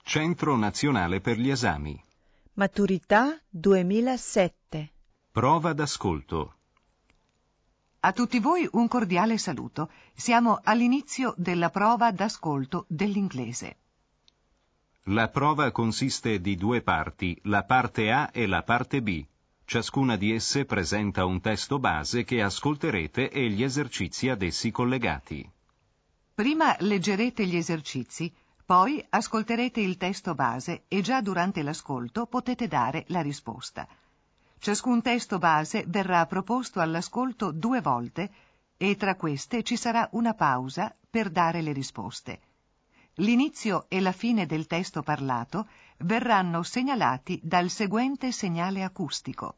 Centro Nazionale per gli Esami. Maturità 2007. Prova d'ascolto. A tutti voi un cordiale saluto. Siamo all'inizio della prova d'ascolto dell'inglese. La prova consiste di due parti, la parte A e la parte B. Ciascuna di esse presenta un testo base che ascolterete e gli esercizi ad essi collegati. Prima leggerete gli esercizi, poi ascolterete il testo base e già durante l'ascolto potete dare la risposta. Ciascun testo base verrà proposto all'ascolto 2 volte e tra queste ci sarà una pausa per dare le risposte. L'inizio e la fine del testo parlato verranno segnalati dal seguente segnale acustico.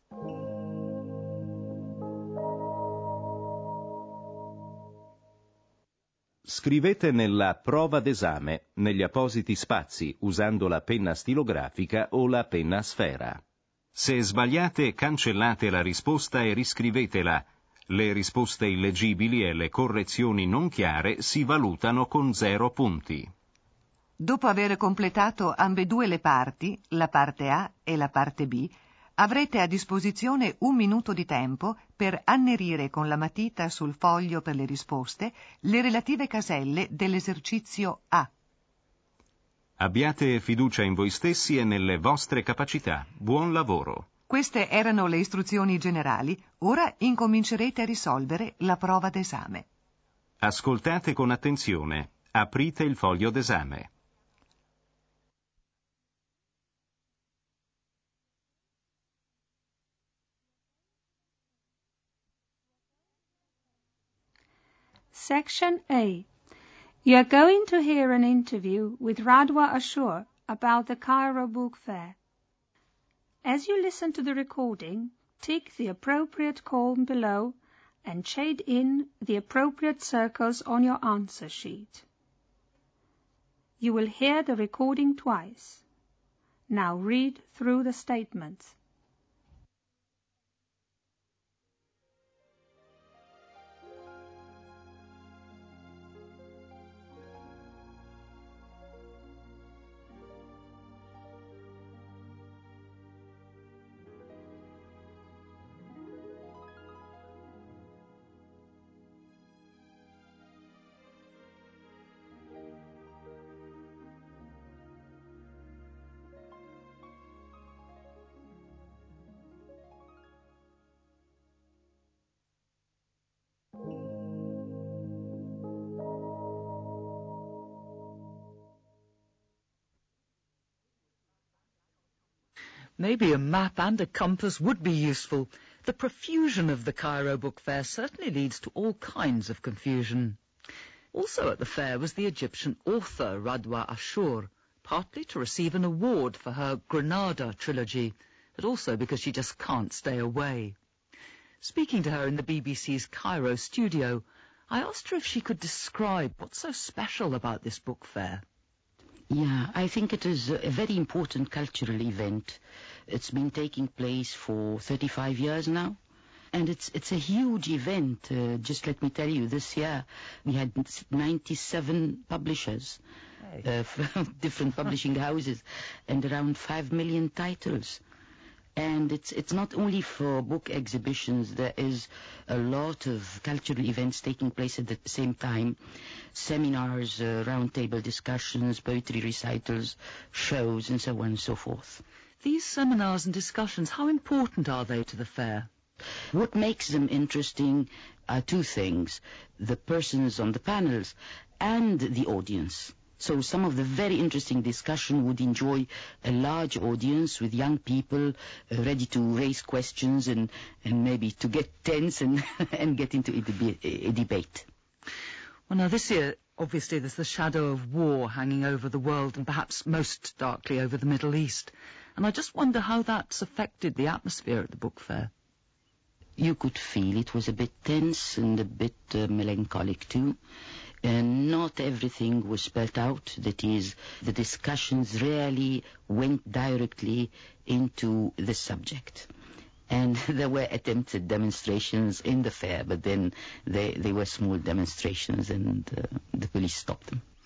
Scrivete nella prova d'esame, negli appositi spazi, usando la penna stilografica o la penna a sfera. Se sbagliate, cancellate la risposta e riscrivetela. Le risposte illeggibili e le correzioni non chiare si valutano con 0 punti. Dopo aver completato ambedue le parti, la parte A e la parte B, avrete a disposizione 1 minuto di tempo per annerire con la matita sul foglio per le risposte le relative caselle dell'esercizio A. Abbiate fiducia in voi stessi e nelle vostre capacità. Buon lavoro. Queste erano le istruzioni generali. Ora incomincerete a risolvere la prova d'esame. Ascoltate con attenzione. Aprite il foglio d'esame. Section A. You are going to hear an interview with Radwa Ashur about the Cairo Book Fair. As you listen to the recording, tick the appropriate column below and shade in the appropriate circles on your answer sheet. You will hear the recording twice. Now read through the statements. Maybe a map and a compass would be useful. The profusion of the Cairo Book Fair certainly leads to all kinds of confusion. Also at the fair was the Egyptian author Radwa Ashur, partly to receive an award for her Granada trilogy, but also because she just can't stay away. Speaking to her in the BBC's Cairo studio, I asked her if she could describe what's so special about this book fair. Yeah, I think it is a very important cultural event. It's been taking place for 35 years now. And it's a huge event. Just let me tell you, this year we had 97 publishers, different publishing houses, and around 5 million titles. And it's not only for book exhibitions. There is a lot of cultural events taking place at the same time. Seminars, roundtable discussions, poetry recitals, shows, and so on and so forth. These seminars and discussions, how important are they to the fair? What makes them interesting are 2 things: the persons on the panels and the audience. So some of the very interesting discussion would enjoy a large audience with young people ready to raise questions and maybe to get tense and, and get into a debate. Well, now this year, obviously, there's the shadow of war hanging over the world and perhaps most darkly over the Middle East. And I just wonder how that's affected the atmosphere at the book fair. You could feel it was a bit tense and a bit melancholic too. And not everything was spelled out. That is, the discussions rarely went directly into the subject. And there were attempted demonstrations in the fair, but then they were small demonstrations and the police stopped them.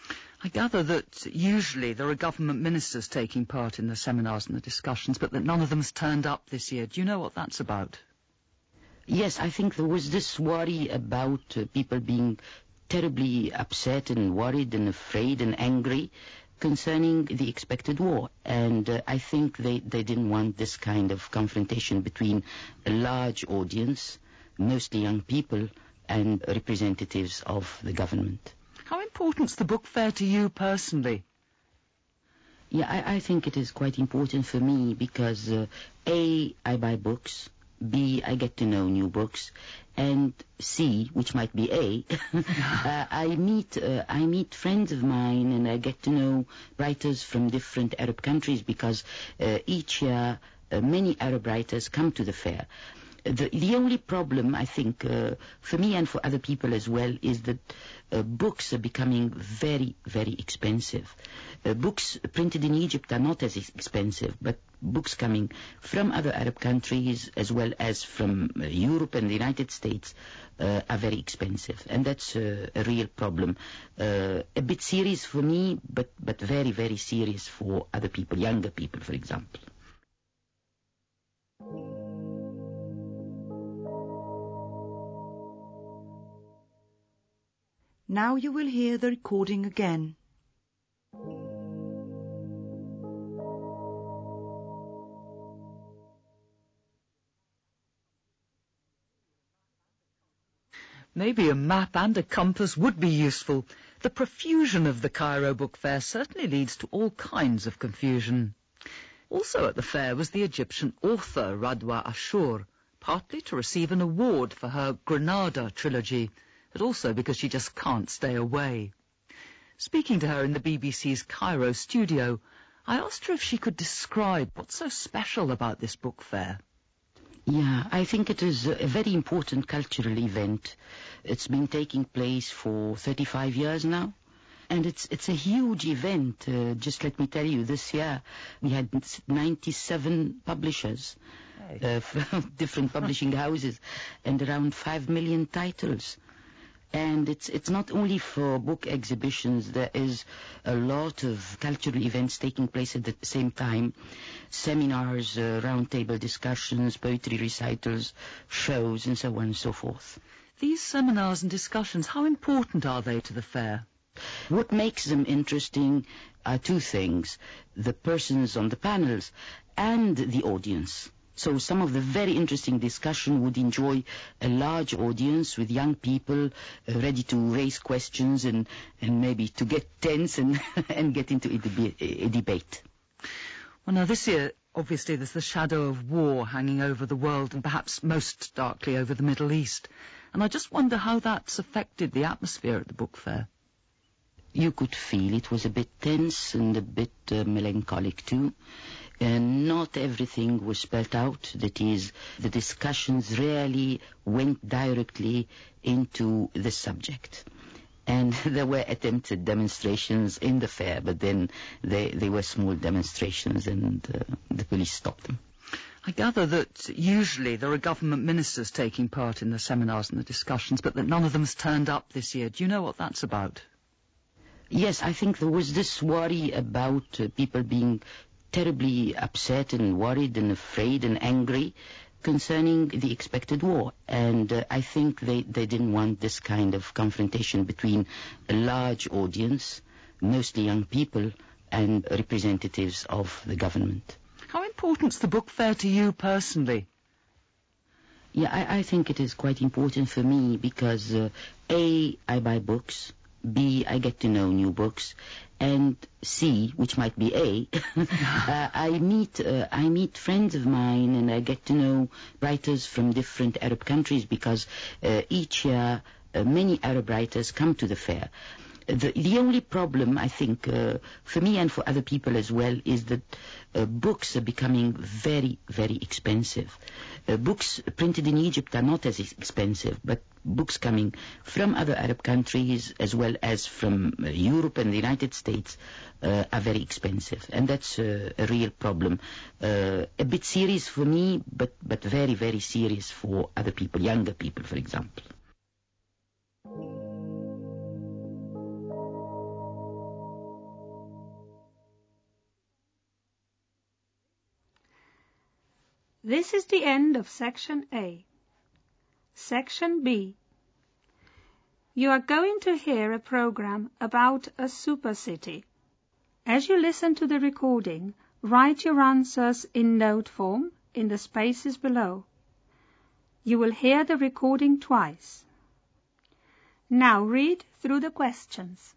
I gather that usually there are government ministers taking part in the seminars and the discussions, but that none of them has turned up this year. Do you know what that's about? Yes, I think there was this worry about people being terribly upset and worried and afraid and angry concerning the expected war. And I think they didn't want this kind of confrontation between a large audience, mostly young people, and representatives of the government. How important's the book fair to you personally? Yeah, I think it is quite important for me because A, I buy books, B, I get to know new books, and C, which might be A, I meet friends of mine and I get to know writers from different Arab countries because each year many Arab writers come to the fair. The only problem, I think, for me and for other people as well, is that books are becoming very, very expensive. Books printed in Egypt are not as expensive, but books coming from other Arab countries as well as from Europe and the United States are very expensive. And that's a real problem. A bit serious for me, but very, very serious for other people, younger people, for example. Now you will hear the recording again. Maybe a map and a compass would be useful. The profusion of the Cairo Book Fair certainly leads to all kinds of confusion. Also at the fair was the Egyptian author Radwa Ashur, partly to receive an award for her Granada trilogy, but also because she just can't stay away. Speaking to her in the BBC's Cairo studio, I asked her if she could describe what's so special about this book fair. Yeah, I think it is a very important cultural event. It's been taking place for 35 years now. And it's a huge event. Just let me tell you, this year we had 97 publishers from different publishing houses and around 5 million titles. And it's not only for book exhibitions. There is a lot of cultural events taking place at the same time. Seminars, roundtable discussions, poetry recitals, shows, and so on and so forth. These seminars and discussions, how important are they to the fair? What makes them interesting are two things: the persons on the panels and the audience. So some of the very interesting discussion would enjoy a large audience with young people ready to raise questions and maybe to get tense and, and get into a debate. Well, now this year, obviously, there's the shadow of war hanging over the world and perhaps most darkly over the Middle East. And I just wonder how that's affected the atmosphere at the book fair. You could feel it was a bit tense and a bit melancholic too. And not everything was spelled out. That is, the discussions rarely went directly into the subject. And there were attempted demonstrations in the fair, but then they were small demonstrations and the police stopped them. I gather that usually there are government ministers taking part in the seminars and the discussions, but that none of them has turned up this year. Do you know what that's about? Yes, I think there was this worry about people being terribly upset and worried and afraid and angry concerning the expected war. And I think they didn't want this kind of confrontation between a large audience, mostly young people, and representatives of the government. How important's the book fair to you personally? Yeah, I think it is quite important for me because A, I buy books, B, I get to know new books, and C, which might be A, I meet friends of mine and I get to know writers from different Arab countries because each year many Arab writers come to the fair. The only problem, I think, for me and for other people as well, is that books are becoming very, very expensive. Books printed in Egypt are not as expensive, but books coming from other Arab countries as well as from Europe and the United States are very expensive. And that's a real problem. A bit serious for me, but very, very serious for other people, younger people, for example. This is the end of Section A. Section B. You are going to hear a program about a super city. As you listen to the recording, write your answers in note form in the spaces below. You will hear the recording twice. Now read through the questions.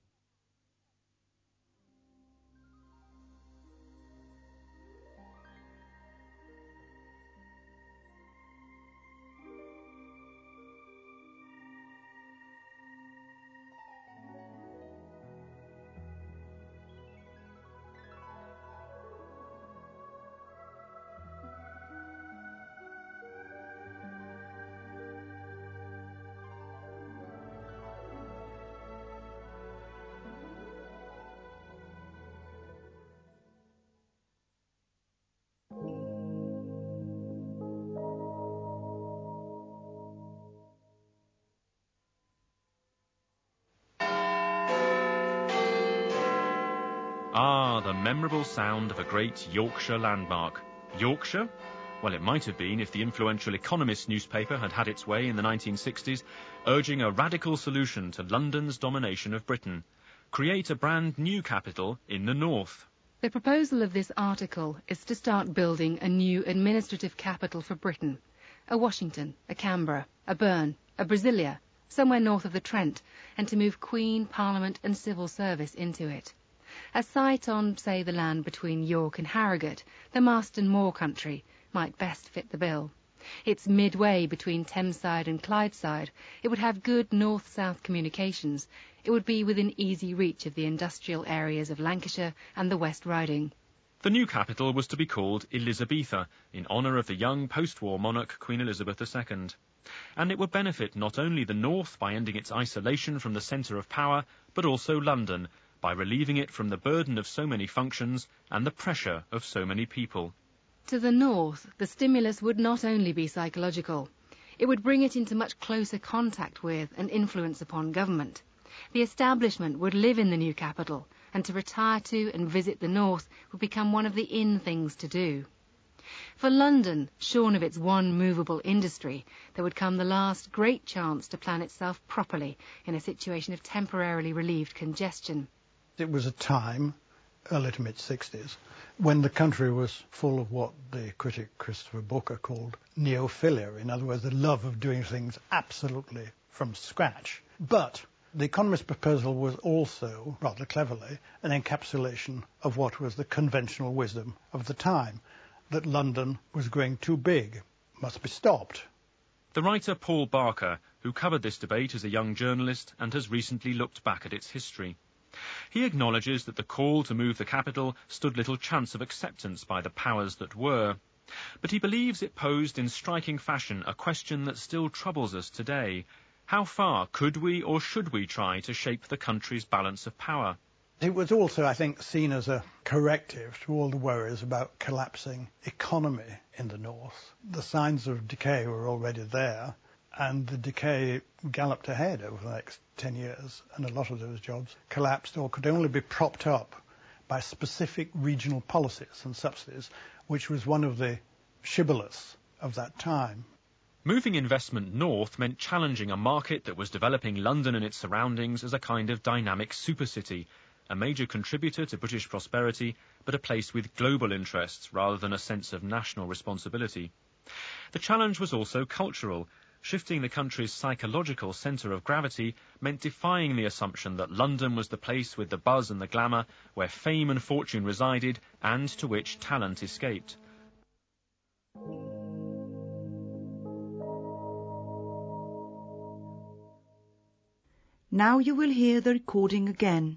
Ah, the memorable sound of a great Yorkshire landmark. Yorkshire? Well, it might have been if the influential Economist newspaper had had its way in the 1960s, urging a radical solution to London's domination of Britain. Create a brand new capital in the north. The proposal of this article is to start building a new administrative capital for Britain. A Washington, a Canberra, a Bern, a Brasilia, somewhere north of the Trent, and to move Queen, Parliament and civil service into it. A site on, say, the land between York and Harrogate, the Marston Moor country, might best fit the bill. It's midway between Thameside and Clydeside. It would have good north-south communications. It would be within easy reach of the industrial areas of Lancashire and the West Riding. The new capital was to be called Elizabetha, in honour of the young post-war monarch Queen Elizabeth II. And it would benefit not only the north by ending its isolation from the centre of power, but also London, by relieving it from the burden of so many functions and the pressure of so many people. To the north, the stimulus would not only be psychological. It would bring it into much closer contact with and influence upon government. The establishment would live in the new capital, and to retire to and visit the north would become one of the in things to do. For London, shorn of its one movable industry, there would come the last great chance to plan itself properly in a situation of temporarily relieved congestion. It was a time, early to mid-60s, when the country was full of what the critic Christopher Booker called neophilia, in other words, the love of doing things absolutely from scratch. But the Economist proposal was also, rather cleverly, an encapsulation of what was the conventional wisdom of the time, that London was growing too big, must be stopped. The writer Paul Barker, who covered this debate as a young journalist and has recently looked back at its history. He acknowledges that the call to move the capital stood little chance of acceptance by the powers that were, but he believes it posed in striking fashion a question that still troubles us today. How far could we or should we try to shape the country's balance of power? It was also, I think, seen as a corrective to all the worries about collapsing economy in the north. The signs of decay were already there, and the decay galloped ahead over the next 10 years, and a lot of those jobs collapsed or could only be propped up by specific regional policies and subsidies, which was one of the shibboleths of that time. Moving investment north meant challenging a market that was developing London and its surroundings as a kind of dynamic supercity, a major contributor to British prosperity, but a place with global interests rather than a sense of national responsibility. The challenge was also cultural. Shifting the country's psychological centre of gravity meant defying the assumption that London was the place with the buzz and the glamour, where fame and fortune resided, and to which talent escaped. Now you will hear the recording again.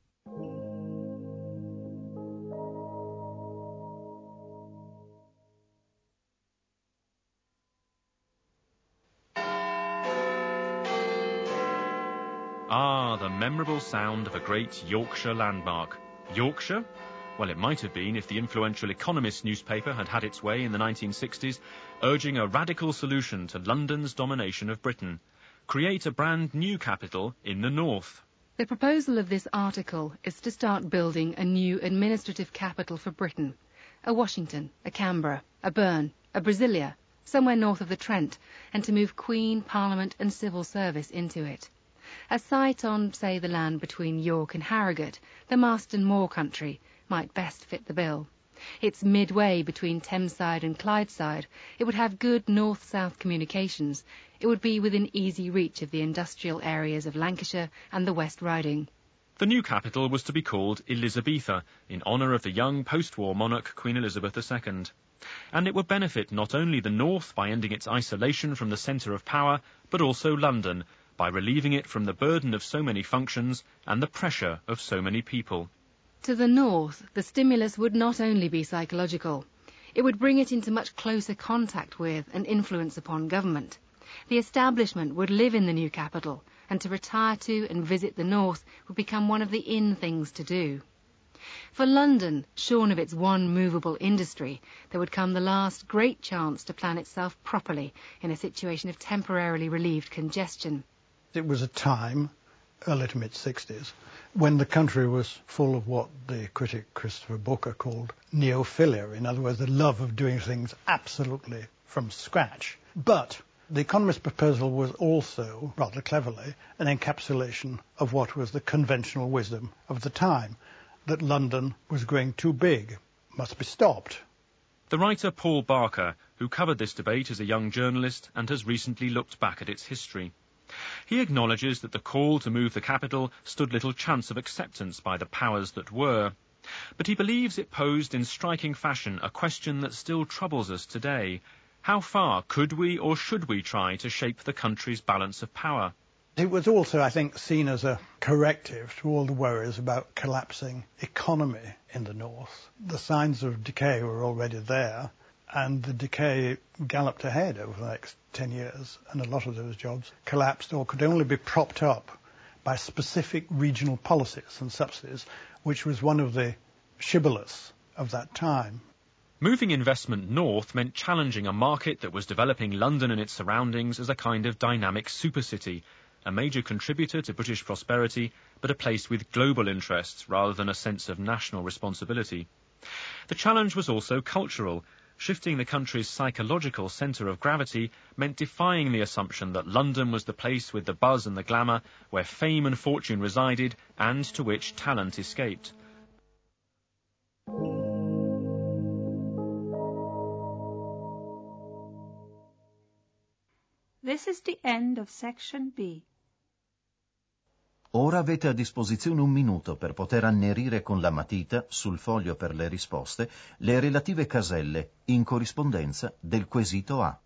Ah, the memorable sound of a great Yorkshire landmark. Yorkshire? Well, it might have been if the influential Economist newspaper had had its way in the 1960s, urging a radical solution to London's domination of Britain. Create a brand new capital in the north. The proposal of this article is to start building a new administrative capital for Britain. a Washington, a Canberra, a Bern, a Brasilia, somewhere north of the Trent, and to move Queen, Parliament and civil service into it. A site on, say, the land between York and Harrogate, the Marston Moor country, might best fit the bill. It's midway between Thameside and Clydeside. It would have good north-south communications. It would be within easy reach of the industrial areas of Lancashire and the West Riding. The new capital was to be called Elizabetha, in honour of the young post-war monarch Queen Elizabeth II. And it would benefit not only the north by ending its isolation from the centre of power, but also London, by relieving it from the burden of so many functions and the pressure of so many people. To the north, the stimulus would not only be psychological. It would bring it into much closer contact with and influence upon government. The establishment would live in the new capital, and to retire to and visit the north would become one of the in things to do. For London, shorn of its one movable industry, there would come the last great chance to plan itself properly in a situation of temporarily relieved congestion. It was a time, early to mid-60s, when the country was full of what the critic Christopher Booker called neophilia, in other words, the love of doing things absolutely from scratch. But the Economist's proposal was also, rather cleverly, an encapsulation of what was the conventional wisdom of the time, that London was growing too big, must be stopped. The writer Paul Barker, who covered this debate as a young journalist and has recently looked back at its history. He acknowledges that the call to move the capital stood little chance of acceptance by the powers that were, but he believes it posed in striking fashion a question that still troubles us today. How far could we or should we try to shape the country's balance of power? It was also, I think, seen as a corrective to all the worries about collapsing economy in the north. The signs of decay were already there, and the decay galloped ahead over the next 10 years, and a lot of those jobs collapsed or could only be propped up by specific regional policies and subsidies, which was one of the shibboleths of that time. Moving investment north meant challenging a market that was developing London and its surroundings as a kind of dynamic supercity, a major contributor to British prosperity, but a place with global interests rather than a sense of national responsibility. The challenge was also cultural. Shifting the country's psychological centre of gravity meant defying the assumption that London was the place with the buzz and the glamour, where fame and fortune resided, and to which talent escaped. This is the end of section B. Ora avete a disposizione 1 minuto per poter annerire con la matita, sul foglio per le risposte, le relative caselle, in corrispondenza del quesito A.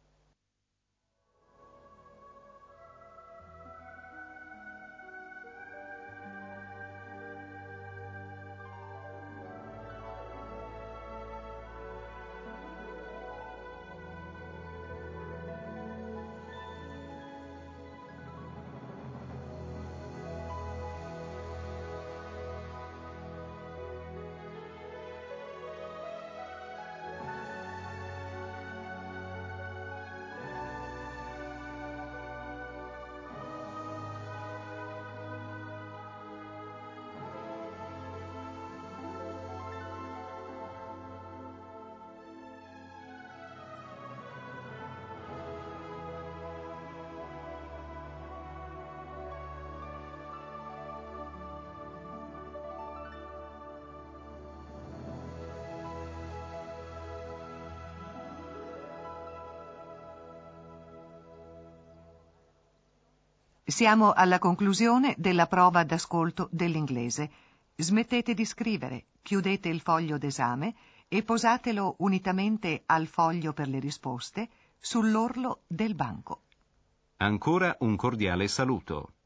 Siamo alla conclusione della prova d'ascolto dell'inglese. Smettete di scrivere, chiudete il foglio d'esame e posatelo unitamente al foglio per le risposte sull'orlo del banco. Ancora un cordiale saluto.